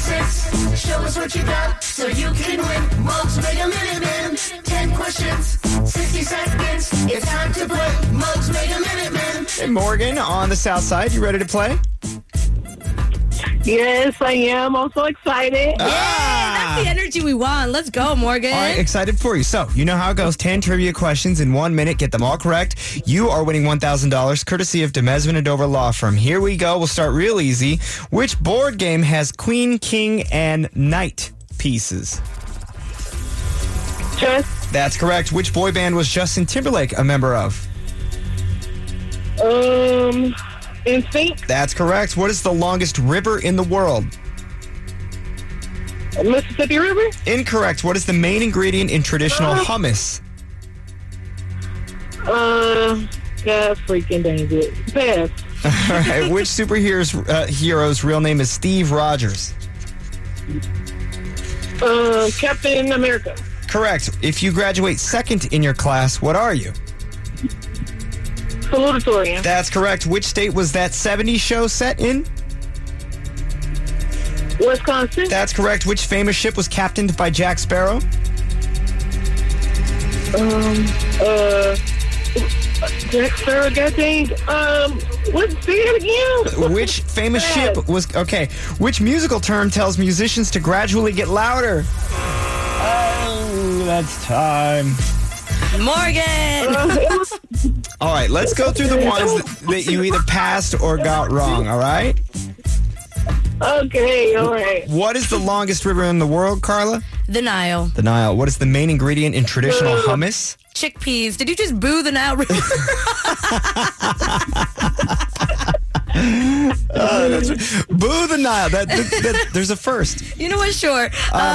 6. Show us what you got so you can win. Mugs Mega Minute Man. 10 questions, 60 seconds. It's time to play Mugs Mega Minute Man. Hey, Morgan, on the south side, you ready to play? Yes, I am. I'm so excited. That's the energy we want. Let's go, Morgan. All right, excited for you. So, you know how it goes. 10 trivia questions in 1 minute. Get them all correct. You are winning $1,000 courtesy of Demesman & Dover Law Firm. Here we go. We'll start real easy. Which board game has queen, king, and knight pieces? Chess. That's correct. Which boy band was Justin Timberlake a member of? Instinct. That's correct. What is the longest river in the world? Mississippi River. Incorrect. What is the main ingredient in traditional hummus? God freaking dang it. Pass. All right. Which hero's real name is Steve Rogers? Captain America. Correct. If you graduate second in your class, what are you? Salutatorian. That's correct. Which state was that 70s show set in? Wisconsin. That's correct. Which famous ship was captained by Jack Sparrow? Jack Sparrow, God dang. Say it again. Which famous ship was... Okay. Which musical term tells musicians to gradually get louder? Oh, that's time. Morgan. All right, let's go through the ones that you either passed or got wrong, all right? Okay, all right. What is the longest river in the world, Carla? The Nile. The Nile. What is the main ingredient in traditional hummus? Chickpeas. Did you just boo the Nile River? Boo the Nile. There's a first. You know what? Sure.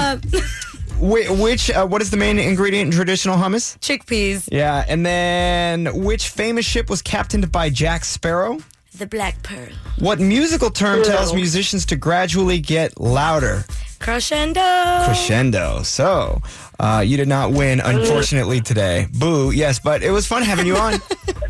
What is the main ingredient in traditional hummus? Chickpeas. Yeah, and then which famous ship was captained by Jack Sparrow? The Black Pearl. What musical term tells musicians to gradually get louder? Crescendo. Crescendo. So, you did not win, unfortunately, today. Boo, yes, but it was fun having you on.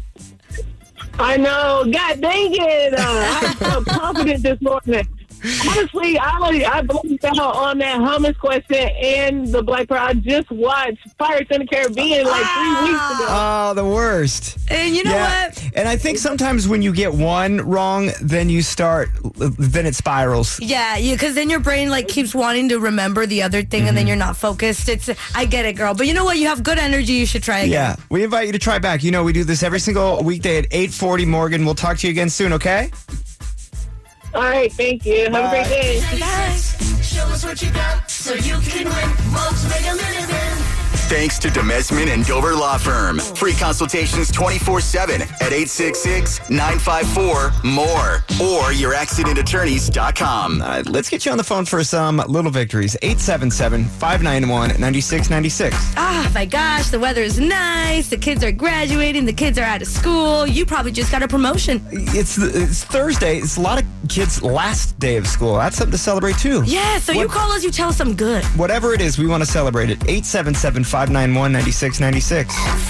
I know. God dang it. I'm so confident this morning. Honestly, I blanked out on that hummus question and the Black Pearl. I just watched Pirates in the Caribbean like 3 weeks ago. Oh, the worst. And you know what? And I think sometimes when you get one wrong, then it spirals. Yeah, because then your brain like keeps wanting to remember the other thing and then you're not focused. I get it, girl. But you know what? You have good energy. You should try again. Yeah, we invite you to try back. You know, we do this every single weekday at 8:40. Morgan, we'll talk to you again soon, okay? All right, thank you. Have a great day. Bye. Show us what you got so you can win. Mugs Mega Minute Man. Thanks to Demesman & Dover Law Firm. Free consultations 24/7 at 866-954-MORE or youraccidentattorneys.com. Let's get you on the phone for some little victories. 877-591-9696. Oh my gosh, the weather is nice. The kids are graduating. The kids are out of school. You probably just got a promotion. It's Thursday. It's a lot of kids' last day of school. That's something to celebrate, too. Yeah, so you call us, you tell us something good. Whatever it is, we want to celebrate it. 877-591-9696.